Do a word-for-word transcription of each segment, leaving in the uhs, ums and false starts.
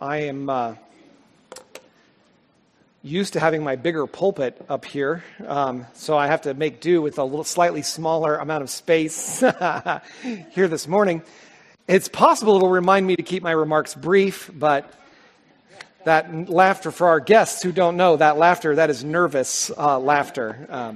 I am uh, used to having my bigger pulpit up here, um, so I have to make do with a little slightly smaller amount of space here this morning. It's possible it'll remind me to keep my remarks brief, but that laughter for our guests who don't know, that laughter, that is nervous uh, laughter. Um,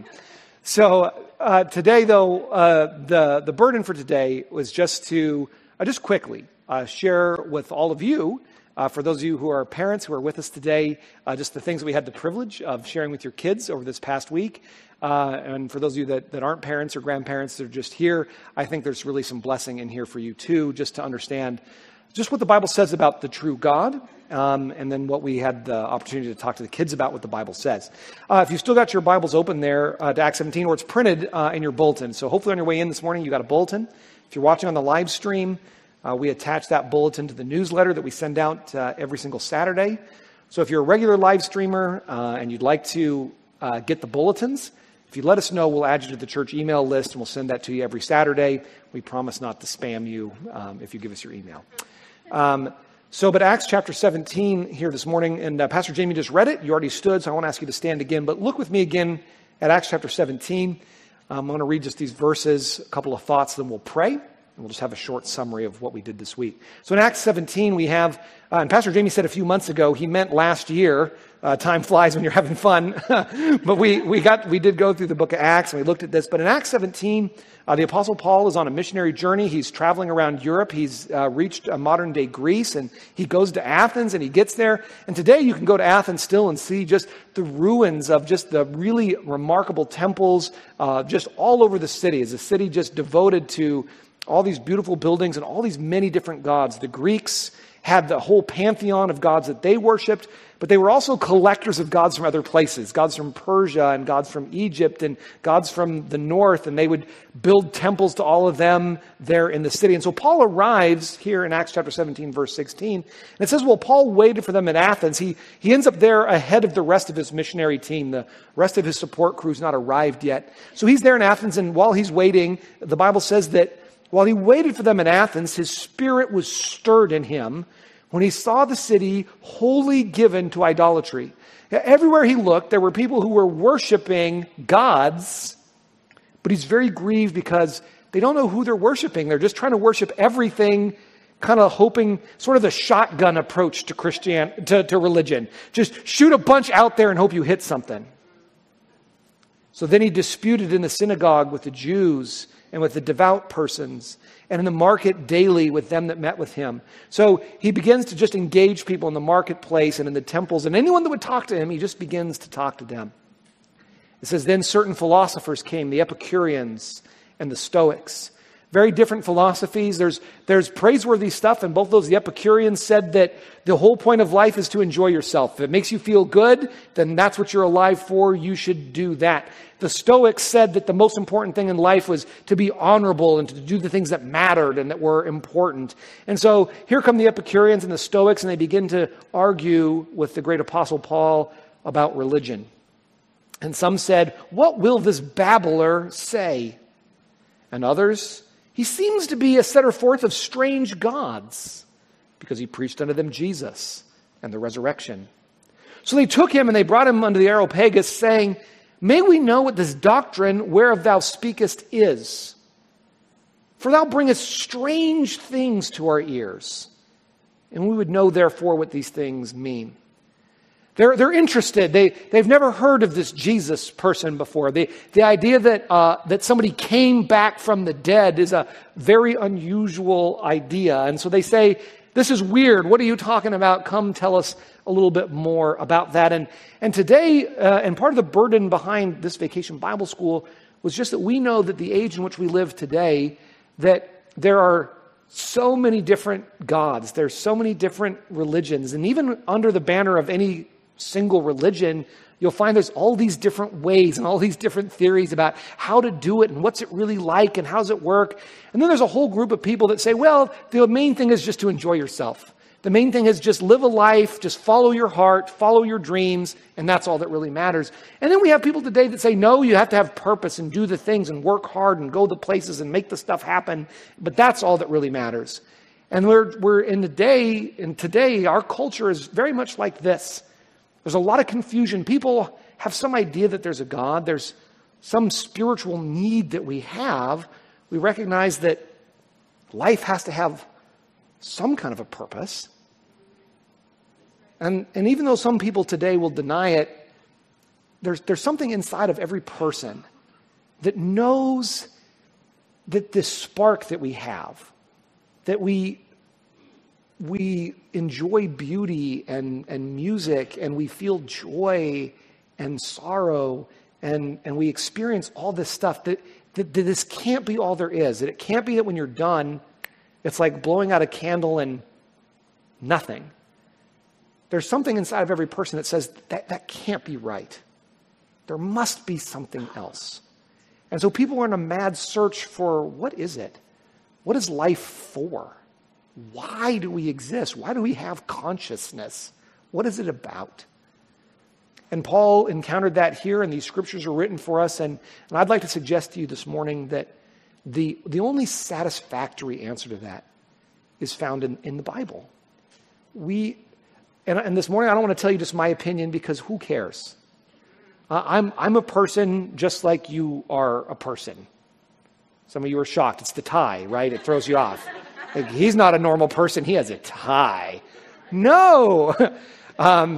so uh, today, though, uh, the, the burden for today was just to, uh, just quickly, uh, share with all of you, uh, for those of you who are parents who are with us today, uh, just the things we had the privilege of sharing with your kids over this past week. Uh, and for those of you that, that aren't parents or grandparents that are just here, I think there's really some blessing in here for you too, just to understand just what the Bible says about the true God, um, and then what we had the opportunity to talk to the kids about what the Bible says. Uh, if you've still got your Bibles open there uh, to Acts seventeen, or it's printed uh, in your bulletin. So hopefully on your way in this morning, you got a bulletin. If you're watching on the live stream, uh, we attach that bulletin to the newsletter that we send out uh, every single Saturday. So if you're a regular live streamer uh, and you'd like to uh, get the bulletins, if you let us know, we'll add you to the church email list and we'll send that to you every Saturday. We promise not to spam you um, if you give us your email. Um, so, but Acts chapter seventeen here this morning, and uh, Pastor Jamie just read it. You already stood, so I won't ask you to stand again. But look with me again at Acts chapter seventeen. Um, I'm going to read just these verses, a couple of thoughts, then we'll pray, and we'll just have a short summary of what we did this week. So in Acts seventeen, we have, uh, and Pastor Jamie said a few months ago, he meant last year. Uh, time flies when you're having fun. But we, we got, we did go through the book of Acts and we looked at this. But in Acts seventeen, uh, the Apostle Paul is on a missionary journey. He's traveling around Europe. He's uh, reached uh, modern day Greece, and he goes to Athens and he gets there. And today you can go to Athens still and see just the ruins of just the really remarkable temples, uh, just all over the city. It's a city just devoted to all these beautiful buildings and all these many different gods. The Greeks had the whole pantheon of gods that they worshipped, but they were also collectors of gods from other places, gods from Persia and gods from Egypt and gods from the north, and they would build temples to all of them there in the city. And so Paul arrives here in Acts chapter seventeen, verse sixteen, and it says, well, Paul waited for them in Athens. He, he ends up there ahead of the rest of his missionary team. The rest of his support crew's not arrived yet. So he's there in Athens, and while he's waiting, the Bible says that while he waited for them in Athens, his spirit was stirred in him when he saw the city wholly given to idolatry. Everywhere he looked, there were people who were worshiping gods, but he's very grieved because they don't know who they're worshiping. They're just trying to worship everything, kind of hoping, sort of the shotgun approach to Christian to, to religion. Just shoot a bunch out there and hope you hit something. So then he disputed in the synagogue with the Jews and with the devout persons, and in the market daily with them that met with him. So he begins to just engage people in the marketplace and in the temples, and anyone that would talk to him, he just begins to talk to them. It says, then certain philosophers came, the Epicureans and the Stoics. Very different philosophies. There's, there's praiseworthy stuff in both those. The Epicureans said that the whole point of life is to enjoy yourself. If it makes you feel good, then that's what you're alive for. You should do that. The Stoics said that the most important thing in life was to be honorable and to do the things that mattered and that were important. And so here come the Epicureans and the Stoics, and they begin to argue with the great apostle Paul about religion. And some said, what will this babbler say? And others, he seems to be a setter forth of strange gods, because he preached unto them Jesus and the resurrection. So they took him and they brought him unto the Areopagus, saying, may we know what this doctrine whereof thou speakest is? For thou bringest strange things to our ears, and we would know therefore what these things mean. They're, they're interested. They, they've never heard of this Jesus person before. The, the idea that, uh, that somebody came back from the dead is a very unusual idea. And so they say, this is weird. What are you talking about? Come tell us a little bit more about that. And, and today, uh, and part of the burden behind this Vacation Bible School was just that we know that the age in which we live today, that there are so many different gods. There's so many different religions. And even under the banner of any single religion, you'll find there's all these different ways and all these different theories about how to do it and what's it really like and how's it work. And then there's a whole group of people that say, well, the main thing is just to enjoy yourself. The main thing is just live a life, just follow your heart, follow your dreams, and that's all that really matters. And then we have people today that say, no, you have to have purpose and do the things and work hard and go the places and make the stuff happen, but that's all that really matters. And we're, we're in the day, and today, our culture is very much like this. There's a lot of confusion. People have some idea that there's a God. There's some spiritual need that we have. We recognize that life has to have some kind of a purpose. And, and even though some people today will deny it, there's, there's something inside of every person that knows that this spark that we have, that we we enjoy beauty and, and music, and we feel joy and sorrow, and, and we experience all this stuff, that, that, that this can't be all there is, that it can't be that when you're done, it's like blowing out a candle and nothing. There's something inside of every person that says that that can't be right. There must be something else. And so people are in a mad search for, what is it? What is life for? Why do we exist? Why do we have consciousness? What is it about? And Paul encountered that here, and these scriptures are written for us. And, and I'd like to suggest to you this morning that the, the only satisfactory answer to that is found in, in the Bible. We, and, and this morning I don't want to tell you just my opinion, because who cares? Uh, I'm, I'm a person just like you are a person. Some of you are shocked. It's the tie, right? It throws you off. Like, he's not a normal person. He has a tie. No. um,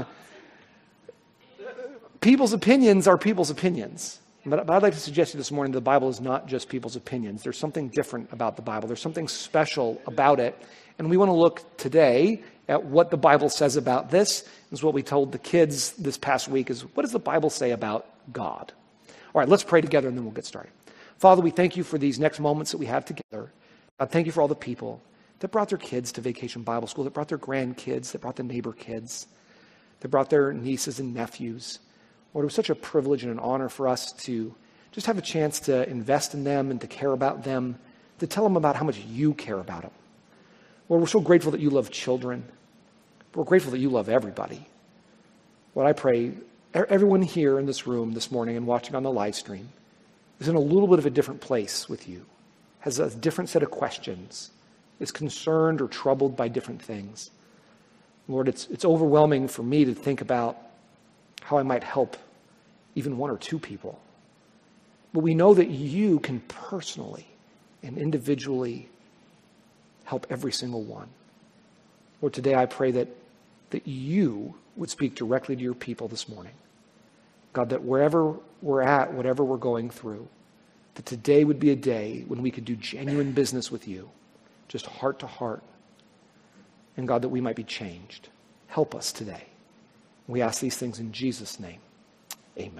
people's opinions are people's opinions. But, but I'd like to suggest to you this morning that the Bible is not just people's opinions. There's something different about the Bible. There's something special about it. And we want to look today at what the Bible says about this. This is what we told the kids this past week, is what does the Bible say about God? All right, let's pray together and then we'll get started. Father, we thank you for these next moments that we have together. God, thank you for all the people that brought their kids to Vacation Bible School, that brought their grandkids, that brought the neighbor kids, that brought their nieces and nephews. Lord, it was such a privilege and an honor for us to just have a chance to invest in them and to care about them, to tell them about how much you care about them. Lord, we're so grateful that you love children. We're grateful that you love everybody. Lord, I pray everyone here in this room this morning and watching on the live stream is in a little bit of a different place with you, has a different set of questions, is concerned or troubled by different things. Lord, it's, it's overwhelming for me to think about how I might help even one or two people. But we know that you can personally and individually help every single one. Lord, today I pray that, that you would speak directly to your people this morning. God, that wherever we're at, whatever we're going through, that today would be a day when we could do genuine business with you, just heart to heart. And God, that we might be changed. Help us today. We ask these things in Jesus' name. Amen.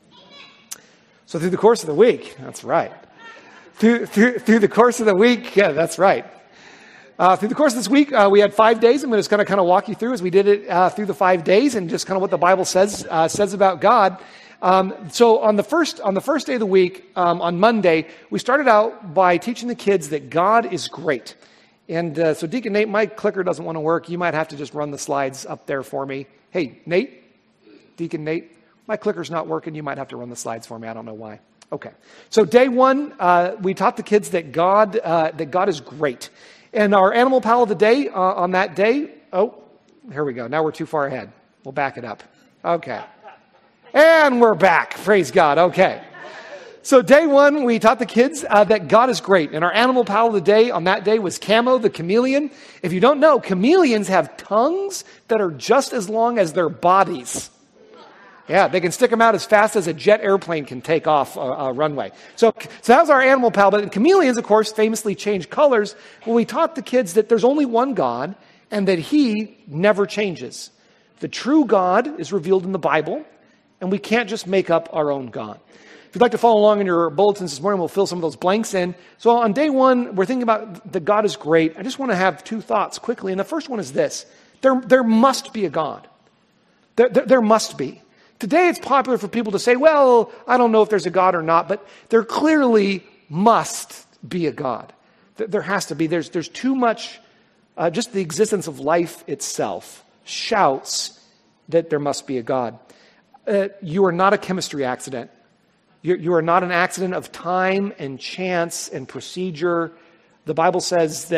So through the course of the week, that's right. Through, through, through the course of the week, yeah, that's right. Uh, through the course of this week, uh, we had five days. I'm going to just kind of kind of walk you through as we did it uh, through the five days, and just kind of what the Bible says uh, says about God. Um, so on the first on the first day of the week, um, on Monday, we started out by teaching the kids that God is great. And uh, so Deacon Nate, my clicker doesn't want to work. You might have to just run the slides up there for me. Hey, Nate, Deacon Nate, my clicker's not working. You might have to run the slides for me. I don't know why. Okay. So day one, uh, we taught the kids that God uh, that God is great. And our animal pal of the day uh, on that day, oh, here we go. Now we're too far ahead. We'll back it up. Okay. And we're back. Praise God. Okay. So day one, we taught the kids uh, that God is great. And our animal pal of the day on that day was Camo, the chameleon. If you don't know, chameleons have tongues that are just as long as their bodies. Yeah, they can stick them out as fast as a jet airplane can take off a, a runway. So, so that was our animal pal. But chameleons, of course, famously change colors. Well, we taught the kids that there's only one God and that he never changes. The true God is revealed in the Bible, and we can't just make up our own God. If you'd like to follow along in your bulletins this morning, we'll fill some of those blanks in. So on day one, we're thinking about that God is great. I just want to have two thoughts quickly. And the first one is this. There, there must be a God. There, there, there must be. Today it's popular for people to say, well, I don't know if there's a God or not, but there clearly must be a God. There has to be. There's, there's too much, uh, just the existence of life itself shouts that there must be a God. Uh, you are not a chemistry accident. You, you are not an accident of time and chance and procedure. The Bible says that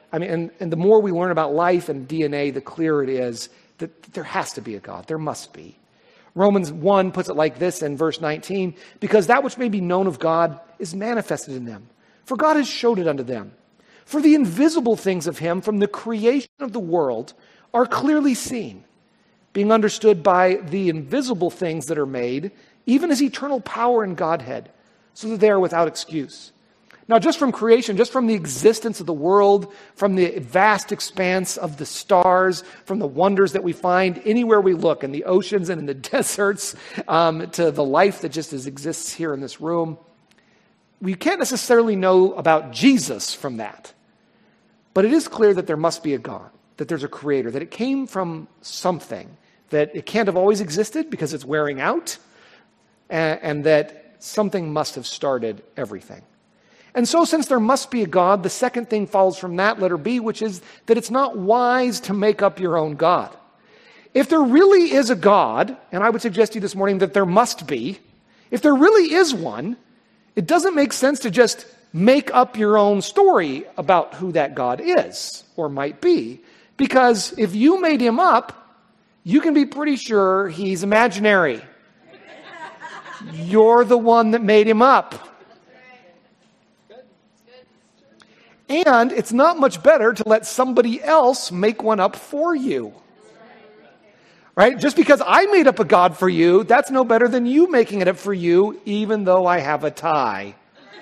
I mean, and, and the more we learn about life and D N A, the clearer it is that there has to be a God. There must be. Romans one puts it like this in verse nineteen, because that which may be known of God is manifested in them, for God has showed it unto them. For the invisible things of him from the creation of the world are clearly seen, being understood by the invisible things that are made, even his eternal power and Godhead, so that they are without excuse. Now, just from creation, just from the existence of the world, from the vast expanse of the stars, from the wonders that we find anywhere we look, in the oceans and in the deserts, um, to the life that just is, exists here in this room, we can't necessarily know about Jesus from that. But it is clear that there must be a God, that there's a creator, that it came from something, that it can't have always existed because it's wearing out, and, and that something must have started everything. And so since there must be a God, the second thing follows from that, letter B, which is that it's not wise to make up your own God. If there really is a God, and I would suggest to you this morning that there must be, if there really is one, it doesn't make sense to just make up your own story about who that God is or might be. Because if you made him up, you can be pretty sure he's imaginary. You're the one that made him up. And it's not much better to let somebody else make one up for you. Right? Just because I made up a God for you, that's no better than you making it up for you, even though I have a tie.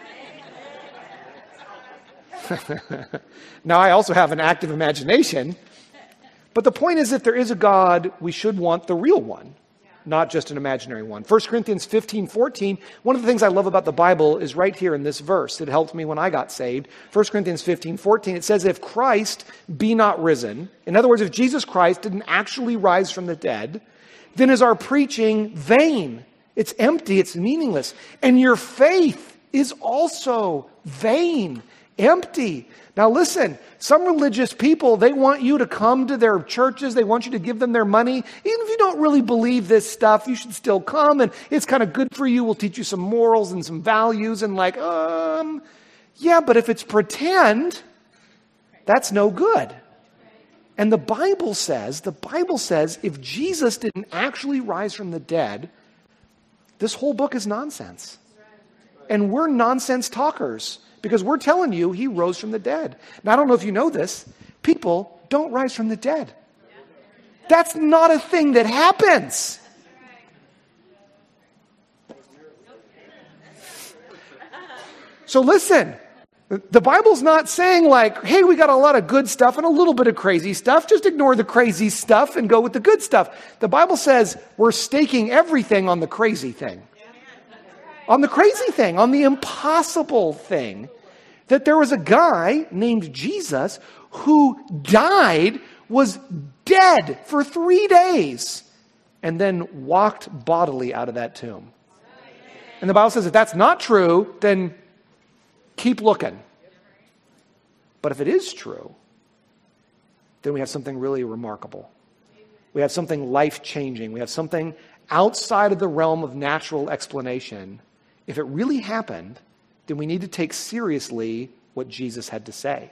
Now, I also have an active imagination. But the point is, if there is a God, we should want the real one, not just an imaginary one. First Corinthians fifteen fourteen, one of the things I love about the Bible is right here in this verse. It helped me when I got saved. First Corinthians fifteen fourteen, it says, if Christ be not risen, in other words, if Jesus Christ didn't actually rise from the dead, then is our preaching vain. It's empty, it's meaningless. And your faith is also vain, empty. Now listen, some religious people, they want you to come to their churches. They want you to give them their money. Even if you don't really believe this stuff, you should still come. And it's kind of good for you. We'll teach you some morals and some values. And like, um, yeah, but if it's pretend, that's no good. And the Bible says, the Bible says, if Jesus didn't actually rise from the dead, this whole book is nonsense. And we're nonsense talkers. Because we're telling you he rose from the dead. Now, I don't know if you know this. People don't rise from the dead. That's not a thing that happens. So listen, the Bible's not saying like, hey, we got a lot of good stuff and a little bit of crazy stuff. Just ignore the crazy stuff and go with the good stuff. The Bible says we're staking everything on the crazy thing. On the crazy thing, on the impossible thing, that there was a guy named Jesus who died, was dead for three days, and then walked bodily out of that tomb. And the Bible says if that's not true, then keep looking. But if it is true, then we have something really remarkable. We have something life-changing. We have something outside of the realm of natural explanation. If it really happened, then we need to take seriously what Jesus had to say.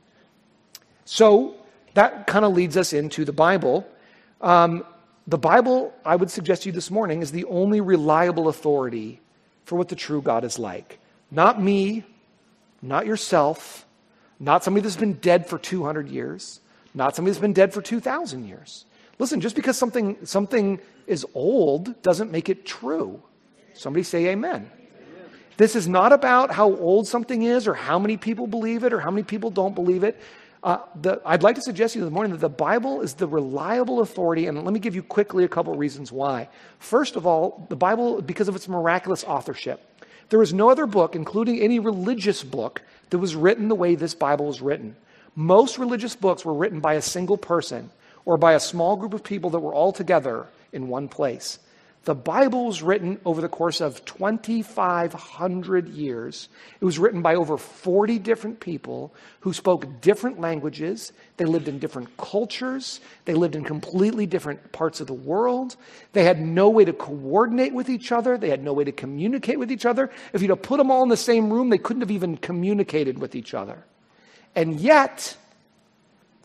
So that kind of leads us into the Bible. Um, the Bible, I would suggest to you this morning, is the only reliable authority for what the true God is like. Not me, not yourself, not somebody that's been dead for two hundred years, not somebody that's been dead for two thousand years. Listen, just because something, something is old doesn't make it true. Somebody say amen. This is not about how old something is or how many people believe it or how many people don't believe it. Uh, the, I'd like to suggest to you this morning that the Bible is the reliable authority, and let me give you quickly a couple of reasons why. First of all, the Bible, because of its miraculous authorship. There is no other book, including any religious book, that was written the way this Bible was written. Most religious books were written by a single person or by a small group of people that were all together in one place. The Bible was written over the course of twenty-five hundred years. It was written by over forty different people who spoke different languages. They lived in different cultures. They lived in completely different parts of the world. They had no way to coordinate with each other. They had no way to communicate with each other. If you'd have put them all in the same room, they couldn't have even communicated with each other. And yet,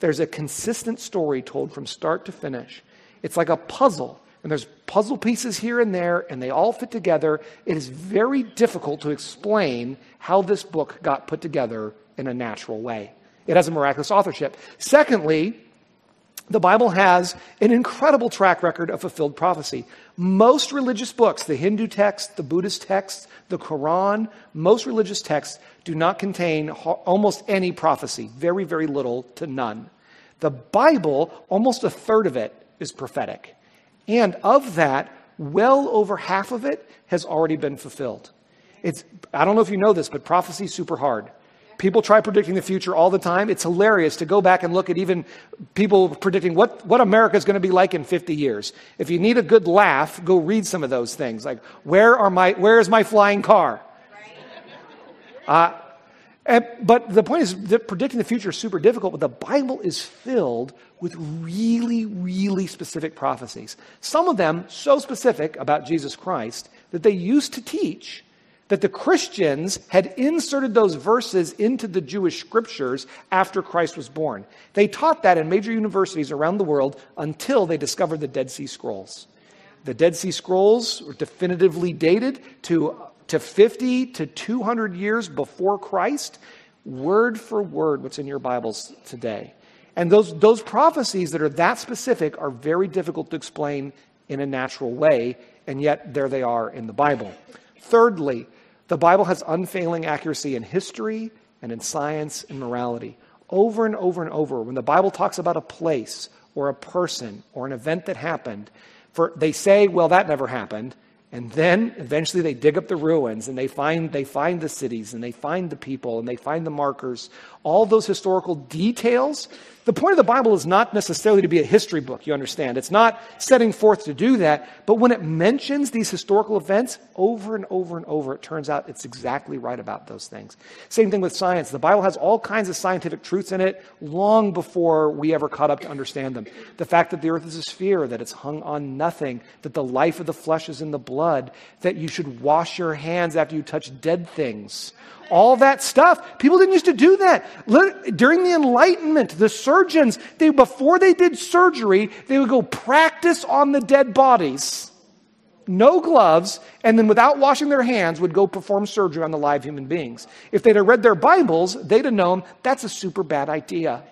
There's a consistent story told from start to finish. It's like a puzzle, and there's puzzle pieces here and there, and they all fit together. It is very difficult to explain how this book got put together in a natural way. It has a miraculous authorship. Secondly, the Bible has an incredible track record of fulfilled prophecy. Most religious books, the Hindu text, the Buddhist text, the Quran, most religious texts do not contain almost any prophecy, very, very little to none. The Bible, almost a third of it is prophetic. And of that, well over half of it has already been fulfilled. It's, I don't know if you know this, but prophecy is super hard. People try predicting the future all the time. It's hilarious to go back and look at even people predicting what, what America is going to be like in fifty years. If you need a good laugh, go read some of those things. Like, where are my, where is my flying car? Uh, and, but the point is that predicting the future is super difficult, but the Bible is filled with really, really specific prophecies. Some of them so specific about Jesus Christ that they used to teach that the Christians had inserted those verses into the Jewish scriptures after Christ was born. They taught that in major universities around the world until they discovered the Dead Sea Scrolls. The Dead Sea Scrolls were definitively dated to, to fifty to two hundred years before Christ, word for word what's in your Bibles today. And those, those prophecies that are that specific are very difficult to explain in a natural way, and yet there they are in the Bible. Thirdly, the Bible has unfailing accuracy in history and in science and morality. Over and over and over, when the Bible talks about a place or a person or an event that happened, for they say, well, that never happened. And then eventually they dig up the ruins and they find they find the cities and they find the people and they find the markers, all those historical details. The point of the Bible is not necessarily to be a history book, you understand. It's not setting forth to do that. But when it mentions these historical events over and over and over, it turns out it's exactly right about those things. Same thing with science. The Bible has all kinds of scientific truths in it long before we ever caught up to understand them. The fact that the earth is a sphere, that it's hung on nothing, that the life of the flesh is in the blood, that you should wash your hands after you touch dead things. All that stuff. People didn't used to do that. During the Enlightenment, the surgeons, they before they did surgery, they would go practice on the dead bodies. No gloves, and then without washing their hands, would go perform surgery on the live human beings. If they'd have read their Bibles, they'd have known that's a super bad idea.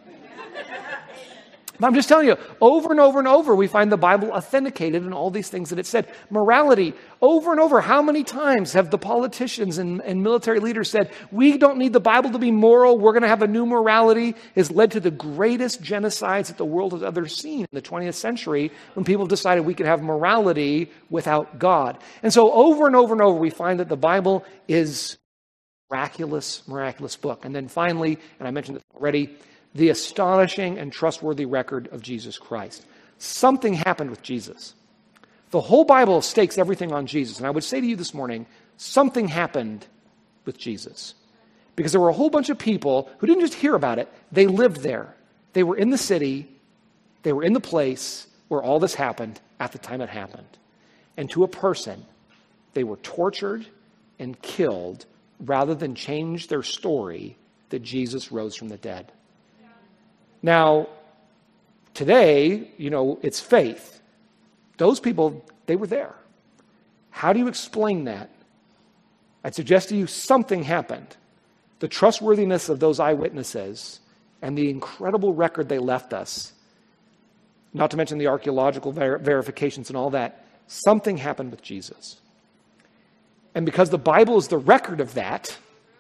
I'm just telling you, over and over and over, we find the Bible authenticated in all these things that it said. Morality, over and over, how many times have the politicians and, and military leaders said, we don't need the Bible to be moral, we're going to have a new morality, has led to the greatest genocides that the world has ever seen in the twentieth century, when people decided we could have morality without God. And so over and over and over, we find that the Bible is a miraculous, miraculous book. And then finally, and I mentioned this already, the astonishing and trustworthy record of Jesus Christ. Something happened with Jesus. The whole Bible stakes everything on Jesus. And I would say to you this morning, something happened with Jesus. Because there were a whole bunch of people who didn't just hear about it, they lived there. They were in the city, they were in the place where all this happened at the time it happened. And to a person, they were tortured and killed rather than change their story that Jesus rose from the dead. Now, today, you know, it's faith. Those people, they were there. How do you explain that? I'd suggest to you something happened. The trustworthiness of those eyewitnesses and the incredible record they left us, not to mention the archaeological ver- verifications and all that, something happened with Jesus. And because the Bible is the record of that,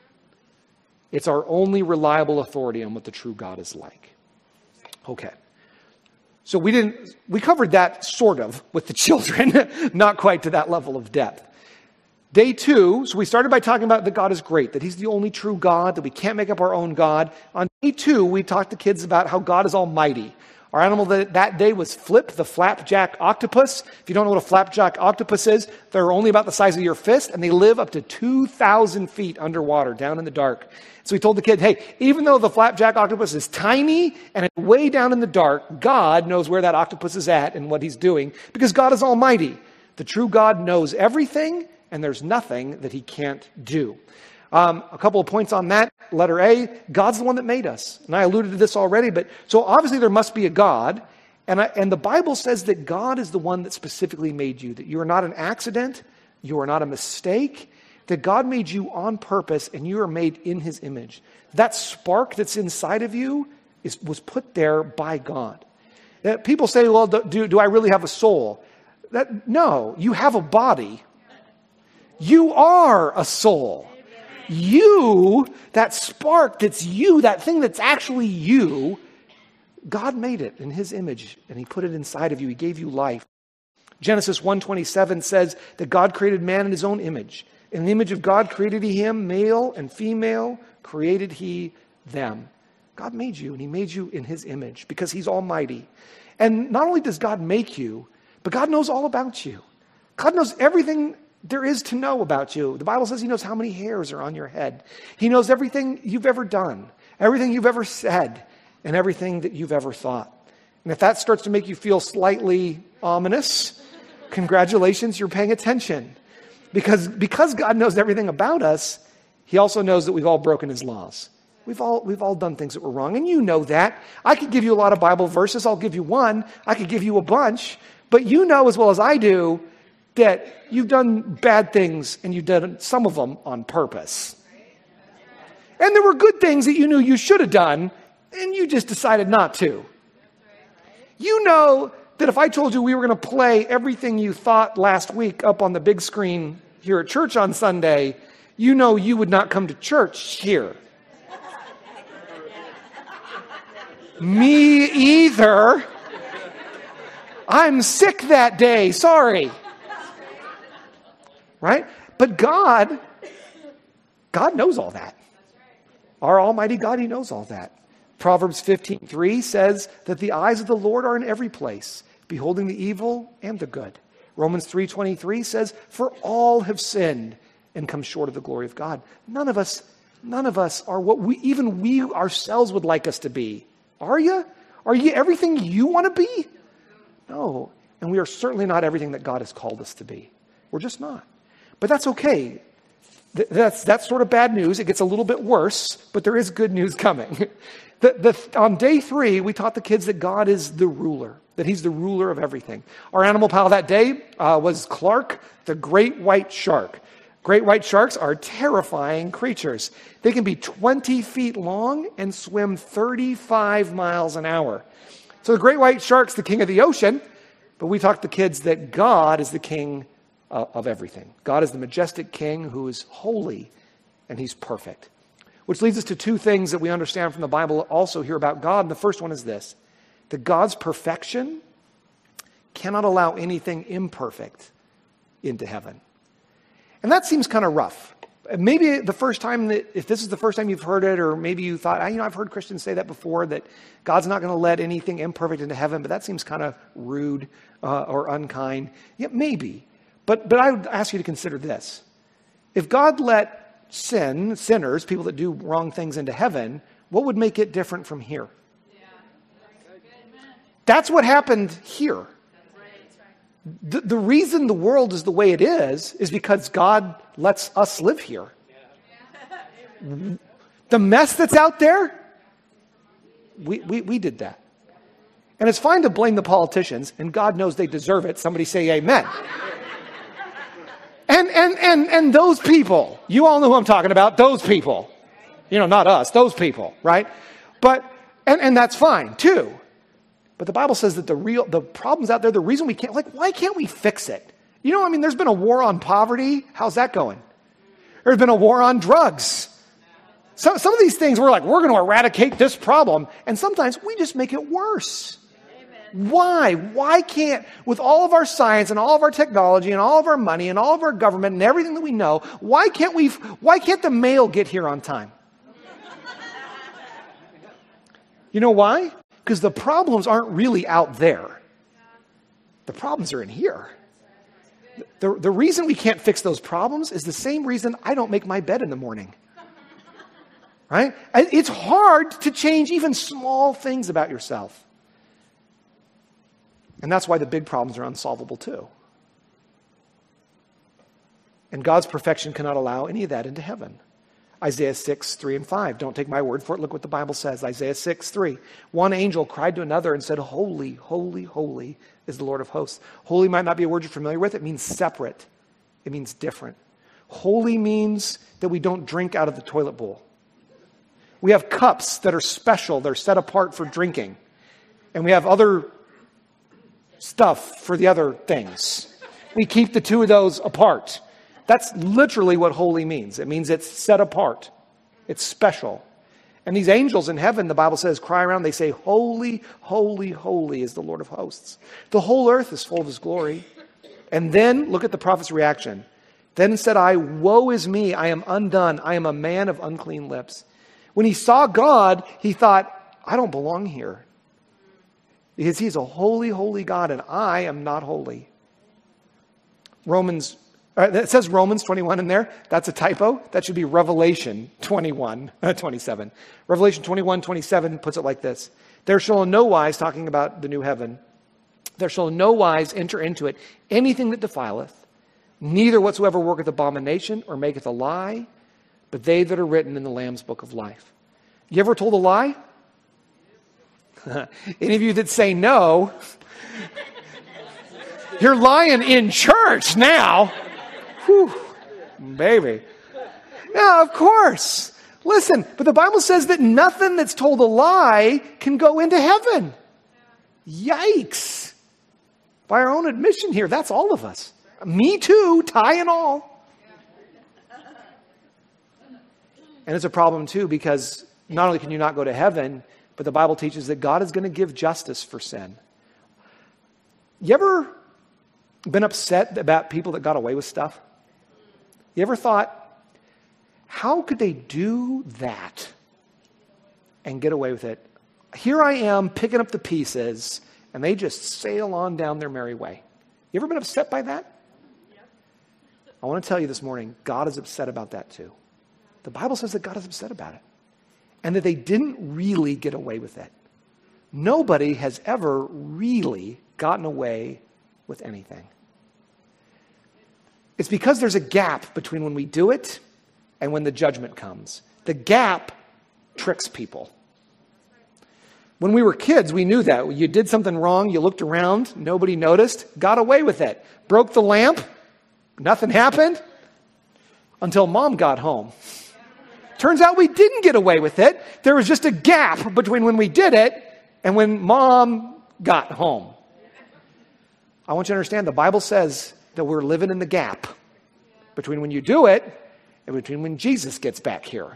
it's our only reliable authority on what the true God is like. Okay. So we didn't, we covered that sort of with the children, not quite to that level of depth. Day two, so we started by talking about that God is great, that he's the only true God, that we can't make up our own God. On day two, we talked to kids about how God is almighty. Our animal that, that day was Flip, the flapjack octopus. If you don't know what a flapjack octopus is, they're only about the size of your fist, and they live up to two thousand feet underwater, down in the dark. So we told the kid, hey, even though the flapjack octopus is tiny and it's way down in the dark, God knows where that octopus is at and what he's doing, because God is almighty. The true God knows everything, and there's nothing that he can't do. Um, a couple of points on that. letter A, God's the one that made us. And I alluded to this already, but so obviously there must be a God. And, I, and the Bible says that God is the one that specifically made you, that you are not an accident, you are not a mistake, that God made you on purpose and you are made in his image. That spark that's inside of you is, was put there by God. Now, people say, well, do, do I really have a soul? That, no, you have a body. You are a soul. You, that spark that's you, that thing that's actually you, God made it in his image and he put it inside of you. He gave you life. Genesis one twenty-seven says that God created man in his own image. In the image of God created he him, male and female created he them. God made you and he made you in his image because he's almighty. And not only does God make you, but God knows all about you. God knows everything there is to know about you. The Bible says he knows how many hairs are on your head. He knows everything you've ever done, everything you've ever said, and everything that you've ever thought. And if that starts to make you feel slightly ominous, congratulations, you're paying attention. Because, because God knows everything about us, he also knows that we've all broken his laws. We've all, we've all done things that were wrong, and you know that. I could give you a lot of Bible verses. I'll give you one. I could give you a bunch. But you know as well as I do that you've done bad things, and you've done some of them on purpose. And there were good things that you knew you should have done, and you just decided not to. You know that if I told you we were going to play everything you thought last week up on the big screen here at church on Sunday, you know you would not come to church here. Me either. I'm sick that day. Sorry. Right? But God, God knows all that. Our almighty God, he knows all that. Proverbs fifteen three says that the eyes of the Lord are in every place, beholding the evil and the good. Romans three twenty-three says, for all have sinned and come short of the glory of God. None of us, none of us are what we, even we ourselves would like us to be. Are you? Are you everything you want to be? No. And we are certainly not everything that God has called us to be. We're just not. But that's okay. That's, that's sort of bad news. It gets a little bit worse, but there is good news coming. The, the, on day three, we taught the kids that God is the ruler, that he's the ruler of everything. Our animal pal that day uh, was Clark, the great white shark. Great white sharks are terrifying creatures. They can be twenty feet long and swim thirty-five miles an hour. So the great white shark's the king of the ocean, but we taught the kids that God is the king uh, of everything. God is the majestic king who is holy and he's perfect. Which leads us to two things that we understand from the Bible also here about God. And the first one is this, that God's perfection cannot allow anything imperfect into heaven. And that seems kind of rough. Maybe the first time that, if this is the first time you've heard it, or maybe you thought, you know, I've heard Christians say that before, that God's not going to let anything imperfect into heaven, but that seems kind of rude uh, or unkind. Yeah, maybe. But, but I would ask you to consider this. If God let sin, sinners, people that do wrong things into heaven, what would make it different from here? Yeah. That's what happened here. The, the reason the world is the way it is, is because God lets us live here. The mess that's out there, we, we, we did that. And it's fine to blame the politicians, and God knows they deserve it. Somebody say amen. And, and, and, and those people, you all know who I'm talking about, those people, you know, not us, those people, right? But, and, and that's fine too. But the Bible says that the real, the problems out there, the reason we can't, like, why can't we fix it? You know, I mean, there's been a war on poverty. How's that going? There's been a war on drugs. So, some of these things, we're like, we're going to eradicate this problem. And sometimes we just make it worse. Why? Why can't, with all of our science and all of our technology and all of our money and all of our government and everything that we know, why can't we, why can't the mail get here on time? You know why? Because the problems aren't really out there. The problems are in here. The, the reason we can't fix those problems is the same reason I don't make my bed in the morning. Right? It's hard to change even small things about yourself. And that's why the big problems are unsolvable too. And God's perfection cannot allow any of that into heaven. Isaiah six, three and five. Don't take my word for it. Look what the Bible says. Isaiah six, three. One angel cried to another and said, holy, holy, holy is the Lord of hosts. Holy might not be a word you're familiar with. It means separate. It means different. Holy means that we don't drink out of the toilet bowl. We have cups that are special. They're set apart for drinking. And we have other stuff for the other things. We keep the two of those apart. That's literally what holy means. It means it's set apart. It's special. And these angels in heaven, the Bible says, cry around. They say, holy, holy, holy is the Lord of hosts. The whole earth is full of his glory. And then look at the prophet's reaction. Then said I, woe is me. I am undone. I am a man of unclean lips. When he saw God, he thought, I don't belong here. Because he's a holy, holy God, and I am not holy. Romans It says Romans twenty-one in there. That's a typo. That should be Revelation twenty-one, twenty-seven. Revelation twenty-one, twenty-seven puts it like this. There shall in no wise, talking about the new heaven, there shall in no wise enter into it anything that defileth, neither whatsoever worketh abomination or maketh a lie, but they that are written in the Lamb's book of life. You ever told a lie? Any of you that say no, you're lying in church now. Whew, baby. Yeah, of course. Listen, but the Bible says that nothing that's told a lie can go into heaven. Yikes. By our own admission here, that's all of us. Me too, tie and all. And it's a problem too, because not only can you not go to heaven, but the Bible teaches that God is going to give justice for sin. You ever been upset about people that got away with stuff? You ever thought, how could they do that and get away with it? Here I am picking up the pieces, and they just sail on down their merry way. You ever been upset by that? I want to tell you this morning, God is upset about that too. The Bible says that God is upset about it, and that they didn't really get away with it. Nobody has ever really gotten away with anything. It's because there's a gap between when we do it and when the judgment comes. The gap tricks people. When we were kids, we knew that. You did something wrong, you looked around, nobody noticed, got away with it. Broke the lamp, nothing happened until mom got home. Turns out we didn't get away with it. There was just a gap between when we did it and when mom got home. I want you to understand, the Bible says that we're living in the gap between when you do it and between when Jesus gets back here.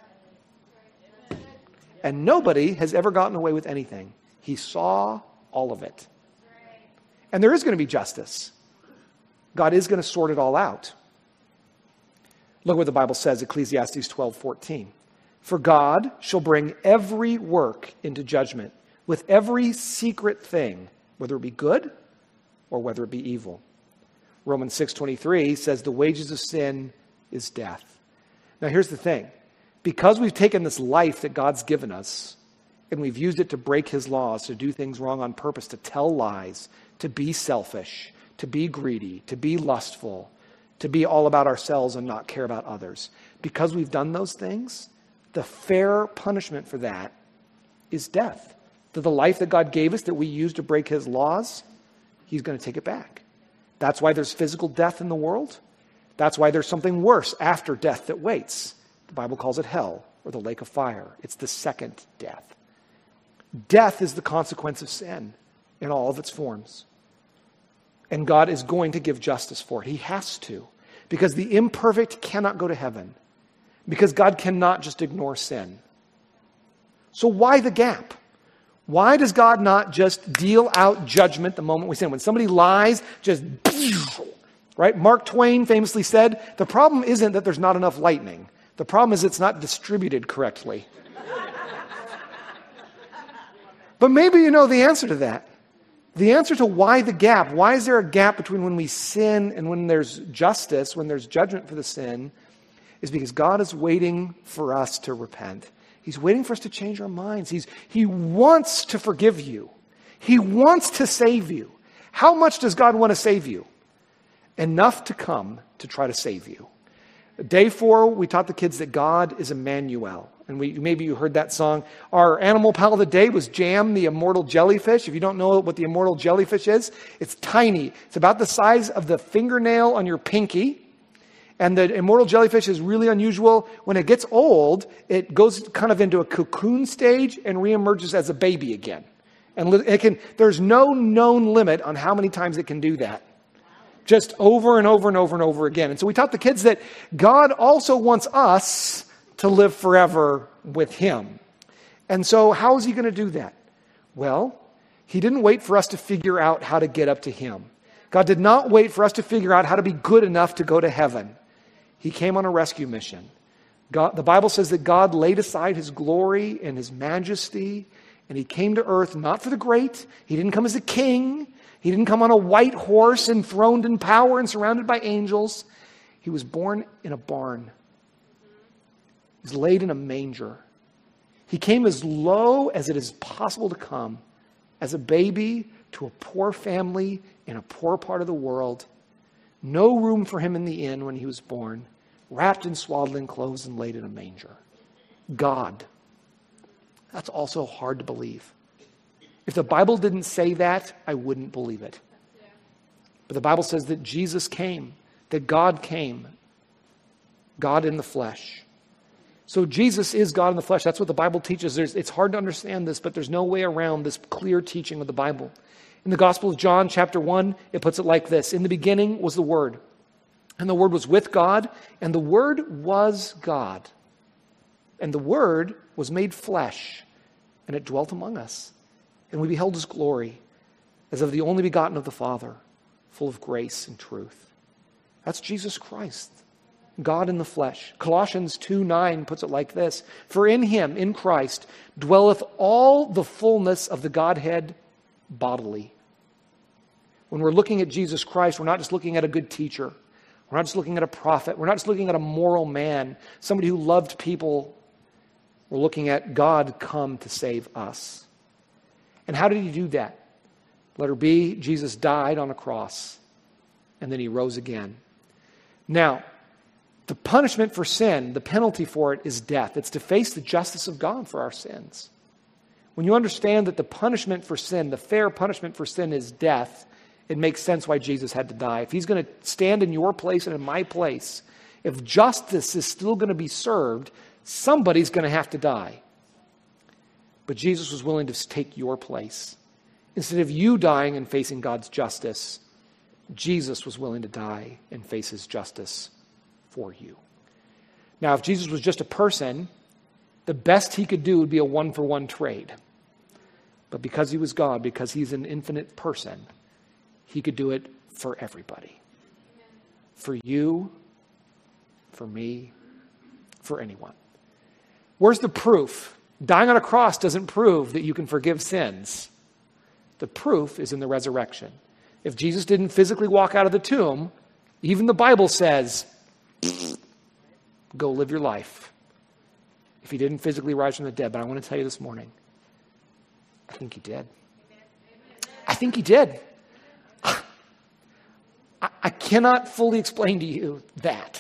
And nobody has ever gotten away with anything. He saw all of it. And there is going to be justice. God is going to sort it all out. Look what the Bible says, Ecclesiastes twelve fourteen. For God shall bring every work into judgment with every secret thing, whether it be good or whether it be evil. Romans six twenty-three says the wages of sin is death. Now here's the thing. Because we've taken this life that God's given us and we've used it to break his laws, to do things wrong on purpose, to tell lies, to be selfish, to be greedy, to be lustful, to be all about ourselves and not care about others. Because we've done those things, the fair punishment for that is death. That the life that God gave us that we used to break his laws, he's going to take it back. That's why there's physical death in the world. That's why there's something worse after death that waits. The Bible calls it hell or the lake of fire. It's the second death. Death is the consequence of sin in all of its forms. And God is going to give justice for it. He has to. Because the imperfect cannot go to heaven. Because God cannot just ignore sin. So why the gap? Why does God not just deal out judgment the moment we sin? When somebody lies, just, right? Mark Twain famously said, the problem isn't that there's not enough lightning. The problem is it's not distributed correctly. But maybe you know the answer to that. The answer to why the gap, why is there a gap between when we sin and when there's justice, when there's judgment for the sin, is because God is waiting for us to repent. He's waiting for us to change our minds. He's, he wants to forgive you. He wants to save you. How much does God want to save you? Enough to come to try to save you. Day four, we taught the kids that God is Emmanuel. And we maybe you heard that song. Our animal pal of the day was Jam, the immortal jellyfish. If you don't know what the immortal jellyfish is, it's tiny. It's about the size of the fingernail on your pinky. And the immortal jellyfish is really unusual. When it gets old, it goes kind of into a cocoon stage and reemerges as a baby again. And it can, there's no known limit on how many times it can do that. Just over and over and over and over again. And so we taught the kids that God also wants us to live forever with him. And so how is he going to do that? Well, he didn't wait for us to figure out how to get up to him. God did not wait for us to figure out how to be good enough to go to heaven. He came on a rescue mission. God, the Bible says that God laid aside his glory and his majesty, and he came to earth not for the great. He didn't come as a king. He didn't come on a white horse enthroned in power and surrounded by angels. He was born in a barn. He was laid in a manger. He came as low as it is possible to come, as a baby to a poor family in a poor part of the world. No room for him in the inn when he was born, wrapped in swaddling clothes and laid in a manger. God. That's also hard to believe. If the Bible didn't say that, I wouldn't believe it. But the Bible says that Jesus came, that God came, God in the flesh. So Jesus is God in the flesh. That's what the Bible teaches. There's, it's hard to understand this, but there's no way around this clear teaching of the Bible. In the Gospel of John, chapter one, it puts it like this. In the beginning was the Word, and the Word was with God, and the Word was God. And the Word was made flesh, and it dwelt among us. And we beheld his glory as of the only begotten of the Father, full of grace and truth. That's Jesus Christ, God in the flesh. Colossians two nine puts it like this. For in him, in Christ, dwelleth all the fullness of the Godhead bodily. When we're looking at Jesus Christ, we're not just looking at a good teacher. We're not just looking at a prophet. We're not just looking at a moral man, somebody who loved people. We're looking at God come to save us. And how did he do that? Letter B, Jesus died on a cross, and then he rose again. Now, the punishment for sin, the penalty for it is death. It's to face the justice of God for our sins. When you understand that the punishment for sin, the fair punishment for sin is death, it makes sense why Jesus had to die. If he's going to stand in your place and in my place, if justice is still going to be served, somebody's going to have to die. But Jesus was willing to take your place. Instead of you dying and facing God's justice, Jesus was willing to die and face his justice for you. Now, if Jesus was just a person, the best he could do would be a one-for-one trade. But because he was God, because he's an infinite person, he could do it for everybody. For you, for me, for anyone. Where's the proof? Dying on a cross doesn't prove that you can forgive sins. The proof is in the resurrection. If Jesus didn't physically walk out of the tomb, even the Bible says, go live your life. If he didn't physically rise from the dead. But I want to tell you this morning, I think he did. I think he did. I, I cannot fully explain to you that.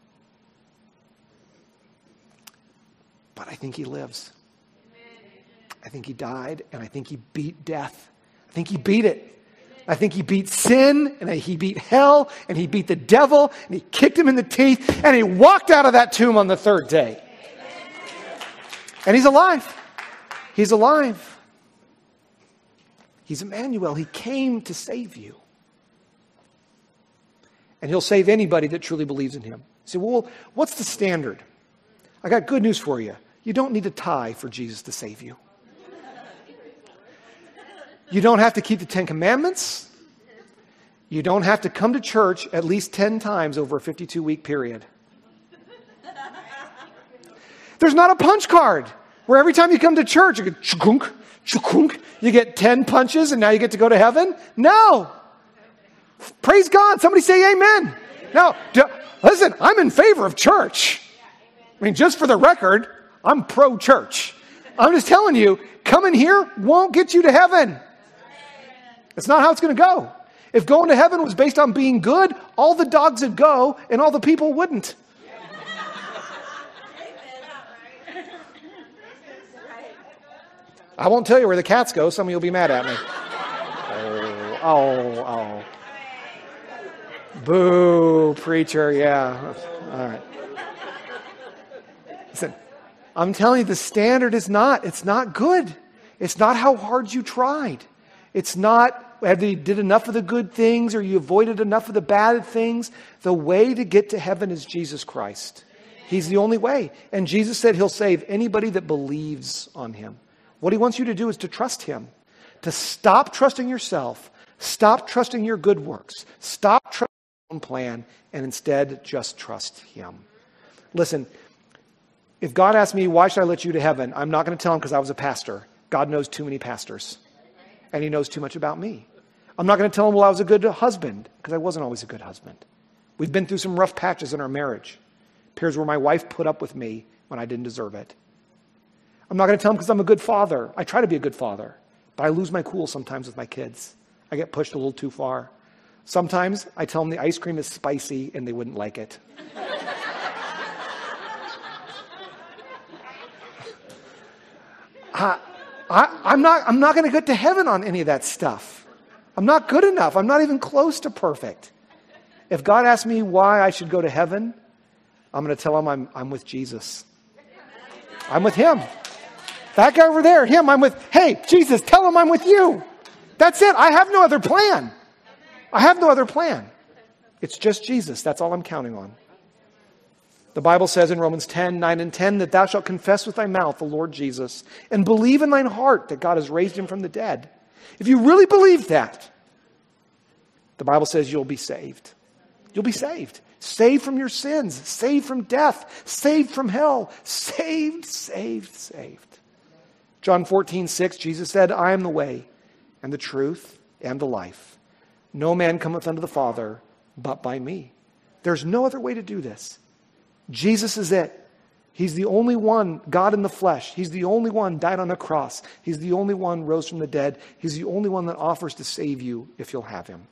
But I think he lives. I think he died, and I think he beat death. I think he beat it. I think he beat sin, and he beat hell, and he beat the devil, and he kicked him in the teeth, and he walked out of that tomb on the third day. And he's alive. He's alive. He's Emmanuel. He came to save you. And he'll save anybody that truly believes in him. You say, well, what's the standard? I got good news for you. You don't need to tie for Jesus to save you. You don't have to keep the Ten Commandments. You don't have to come to church at least ten times over a fifty-two week period. There's not a punch card where every time you come to church, you get chukunk, chukunk, you get ten punches and now you get to go to heaven. No. Praise God. Somebody say amen. Now, listen, I'm in favor of church. I mean, just for the record, I'm pro-church. I'm just telling you, coming here won't get you to heaven. It's not how it's going to go. If going to heaven was based on being good, all the dogs would go and all the people wouldn't. I won't tell you where the cats go. Some of you will be mad at me. Oh, oh, oh. Boo, preacher, yeah. All right. Listen, I'm telling you, the standard is not, it's not good. It's not how hard you tried. It's not whether you did enough of the good things or you avoided enough of the bad things. The way to get to heaven is Jesus Christ. He's the only way. And Jesus said he'll save anybody that believes on him. What he wants you to do is to trust him. To stop trusting yourself. Stop trusting your good works. Stop trusting your own plan. And instead, just trust him. Listen, if God asks me, why should I let you to heaven? I'm not going to tell him because I was a pastor. God knows too many pastors. And he knows too much about me. I'm not going to tell him, well, I was a good husband. Because I wasn't always a good husband. We've been through some rough patches in our marriage. Periods where my wife put up with me when I didn't deserve it. I'm not going to tell him because I'm a good father. I try to be a good father. But I lose my cool sometimes with my kids. I get pushed a little too far. Sometimes I tell them the ice cream is spicy and they wouldn't like it. I, I, I'm not, I'm not going to get to heaven on any of that stuff. I'm not good enough. I'm not even close to perfect. If God asks me why I should go to heaven, I'm going to tell him I'm, I'm with Jesus. I'm with him. That guy over there, him, I'm with, hey, Jesus, tell him I'm with you. That's it. I have no other plan. I have no other plan. It's just Jesus. That's all I'm counting on. The Bible says in Romans ten, nine and ten that thou shalt confess with thy mouth the Lord Jesus and believe in thine heart that God has raised him from the dead. If you really believe that, the Bible says you'll be saved. You'll be saved. Saved from your sins. Saved from death. Saved from hell. Saved, saved, saved. John fourteen, six, Jesus said, I am the way and the truth and the life. No man cometh unto the Father but by me. There's no other way to do this. Jesus is it. He's the only one, God in the flesh. He's the only one died on the cross. He's the only one rose from the dead. He's the only one that offers to save you if you'll have him.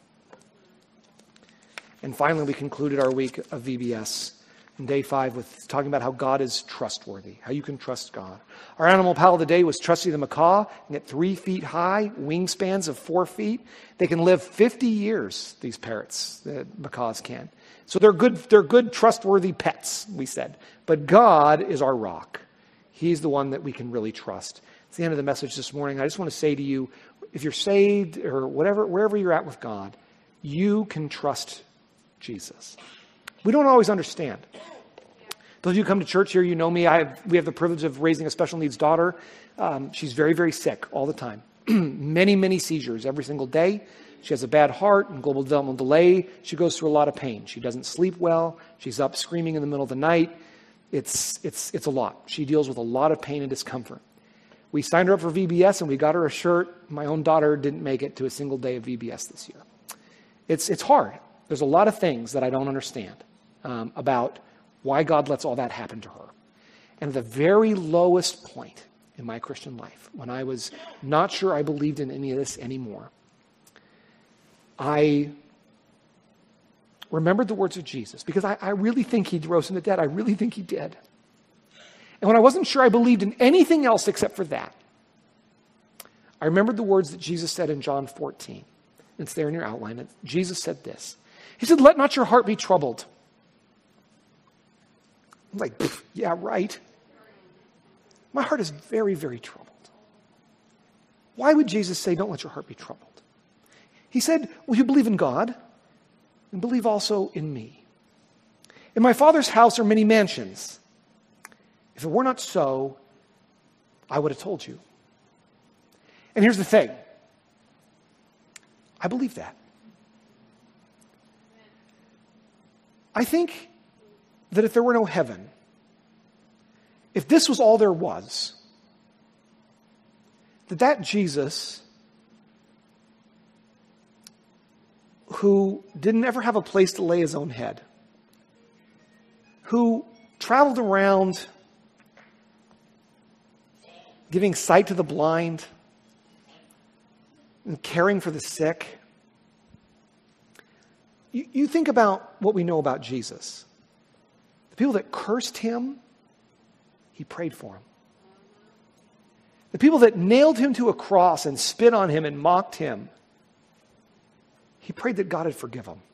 And finally, we concluded our week of V B S in day five with talking about how God is trustworthy, how you can trust God. Our animal pal of the day was Trusty the macaw. And at three feet high, wingspans of four feet, they can live fifty years, these parrots, the macaws can. So they're good, they're good, trustworthy pets, we said. But God is our rock. He's the one that we can really trust. It's the end of the message this morning. I just want to say to you, if you're saved or whatever, wherever you're at with God, you can trust Jesus. We don't always understand. Those of you who come to church here, you know me. I have, we have the privilege of raising a special needs daughter. Um, she's very, very sick all the time. many, many seizures every single day. She has a bad heart and global developmental delay. She goes through a lot of pain. She doesn't sleep well. She's up screaming in the middle of the night. It's, it's, it's a lot. She deals with a lot of pain and discomfort. We signed her up for V B S and we got her a shirt. My own daughter didn't make it to a single day of V B S this year. It's, it's hard. There's a lot of things that I don't understand um, about why God lets all that happen to her. And at the very lowest point in my Christian life, when I was not sure I believed in any of this anymore, I remembered the words of Jesus because I, I really think he rose from the dead. I really think he did. And when I wasn't sure I believed in anything else except for that, I remembered the words that Jesus said in John fourteen. It's there in your outline. Jesus said this. He said, let not your heart be troubled. I'm like, yeah, right. My heart is very, very troubled. Why would Jesus say, don't let your heart be troubled? He said, well, you believe in God and believe also in me. In my Father's house are many mansions. If it were not so, I would have told you. And here's the thing. I believe that. I think that if there were no heaven, if this was all there was, that that Jesus, who didn't ever have a place to lay his own head, who traveled around giving sight to the blind and caring for the sick. You, you think about what we know about Jesus. The people that cursed him, he prayed for them. the people that nailed him to a cross and spit on him and mocked him, he prayed that God would forgive him.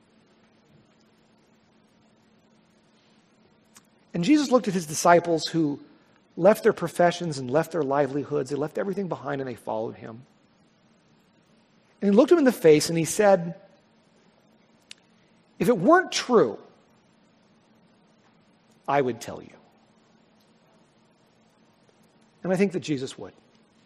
And Jesus looked at his disciples who left their professions and left their livelihoods. They left everything behind and they followed him. And he looked him in the face and he said, if it weren't true, I would tell you. And I think that Jesus would.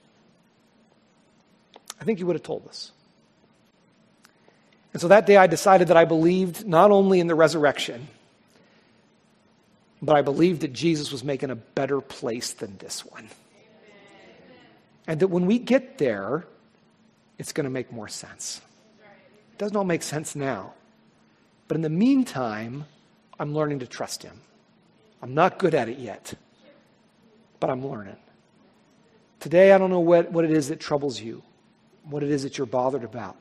I think he would have told us. And so that day I decided that I believed not only in the resurrection, but I believed that Jesus was making a better place than this one. And that when we get there, it's going to make more sense. It doesn't all make sense now. But in the meantime, I'm learning to trust him. I'm not good at it yet, but I'm learning. Today, I don't know what, what it is that troubles you, what it is that you're bothered about.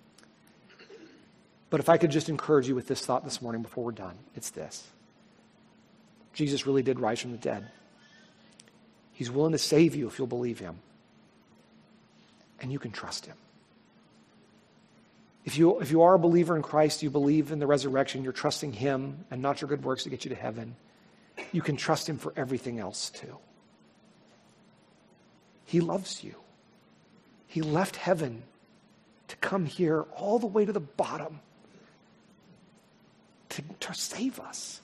But if I could just encourage you with this thought this morning before we're done, it's this. Jesus really did rise from the dead. He's willing to save you if you'll believe him. And you can trust him. If you, if you are a believer in Christ, you believe in the resurrection, you're trusting him and not your good works to get you to heaven, you can trust him for everything else too. He loves you. He left heaven to come here all the way to the bottom to, to save us.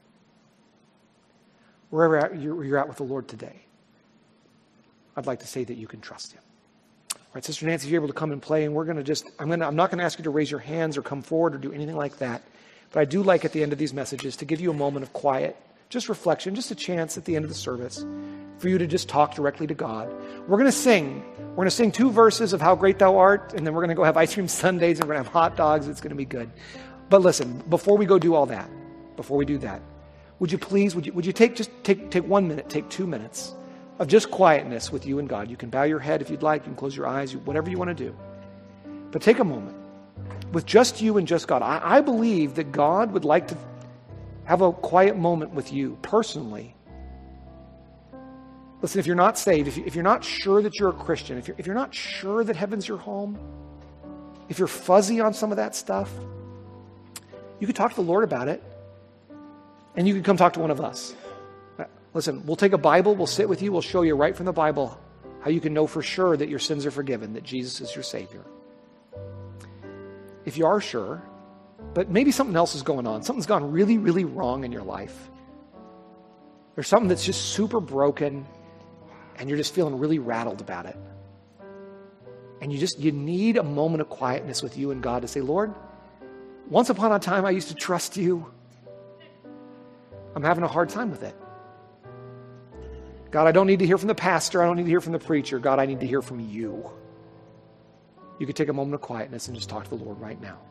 Wherever you're, you're at with the Lord today, I'd like to say that you can trust him. All right, Sister Nancy, if you're able to come and play, and we're going to just, I'm going to, I'm not going to ask you to raise your hands or come forward or do anything like that. But I do like at the end of these messages to give you a moment of quiet, just reflection, just a chance at the end of the service for you to just talk directly to God. We're going to sing. We're going to sing two verses of How Great Thou Art, and then we're going to go have ice cream sundaes, and we're going to have hot dogs. It's going to be good. But listen, before we go do all that, before we do that, would you please, would you, would you take just take, take one minute, take two minutes of just quietness with you and God. You can bow your head if you'd like. You can close your eyes, whatever you want to do. But take a moment with just you and just God. I, I believe that God would like to have a quiet moment with you personally. Listen, if you're not saved, if, you, if you're not sure that you're a Christian, if you're, if you're not sure that heaven's your home, if you're fuzzy on some of that stuff, you could talk to the Lord about it. And you can come talk to one of us. Listen, we'll take a Bible, we'll sit with you, we'll show you right from the Bible how you can know for sure that your sins are forgiven, that Jesus is your Savior. If you are sure, but maybe something else is going on, something's gone really, really wrong in your life. There's something that's just super broken, and you're just feeling really rattled about it. And you just, you need a moment of quietness with you and God to say, Lord, once upon a time I used to trust you. I'm having a hard time with it. God, I don't need to hear from the pastor. I don't need to hear from the preacher. God, I need to hear from you. You could take a moment of quietness and just talk to the Lord right now.